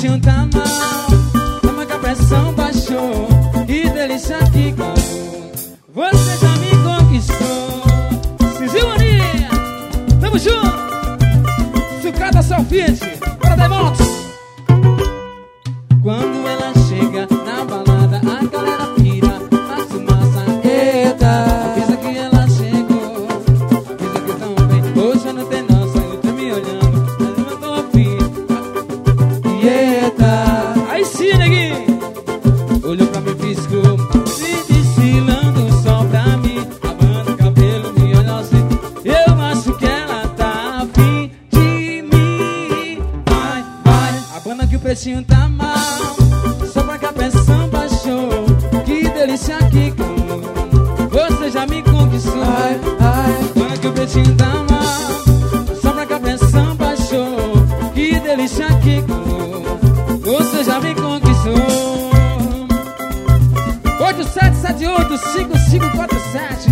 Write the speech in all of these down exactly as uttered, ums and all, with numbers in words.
pretinho tá mal, toma que a pressão baixou. Que delícia que calor, você já me conquistou. Cizinho Mania, tamo junto. Sucata Salfite, bora Demontes. Quando ela chega na balada, a galera pira, a fumaça, eita. Avisa que ela chegou, avisa que também. Hoje eu não tenho noção, eu tô me olhando, mas eu não tô ouvindo. Eita. Aí sim, neguinho. Olhou pra mim, piscou, se desfilando só pra mim. Abana o cabelo, me olha assim. Eu acho que ela tá afim de mim. Vai, vai. Abana que o pretinho tá mal, só pra que a pressão baixou. Que delícia que calor, você já me conquistou. Ai, ai. Abana que o pretinho tá mal, só pra que a pressão baixou. Que delícia que calor, você já me conquistou. Oito sete sete oito cinco cinco quatro sete.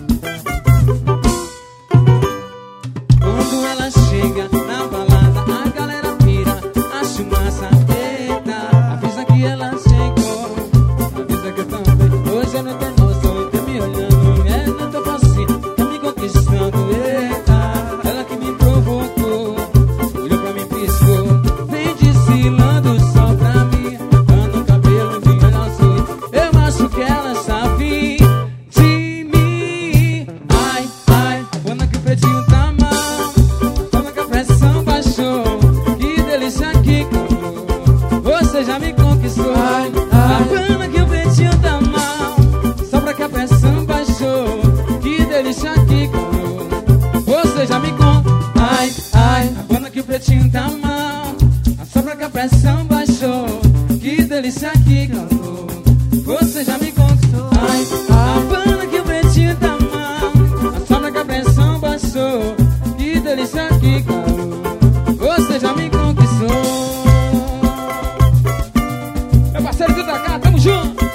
Quando ela chega na balada, a galera pira, acho massa, eita. Avisa que ela chegou, avisa que eu também. Hoje eu não tenho noção, eu tô me olhando, é, não tô fácil, tá me conquistando, eita. Ela que me provocou, olhou pra mim, piscou, vem desfilando só pra mim. Dando o cabelo, me olha azul. Eu acho que ela está afim de mim. Ai, ai, quando que o pretinho tá mal, quando que a pressão baixou. Que delícia que calor, você já me conquistou. Ai, ai, quando que o pretinho tá mal, só pra que a pressão baixou. Que delícia que calor, você já me conquistou. Ai, ai, quando que o pretinho tá mal, só pra que a pressão baixou. Que delícia que calor, você já me conquistou. Ai, a banda que o pretinho tá mal, a sobra que a pressão baixou. Que delícia que calor, você já me conquistou. Meu parceiro do Dakar, tamo junto.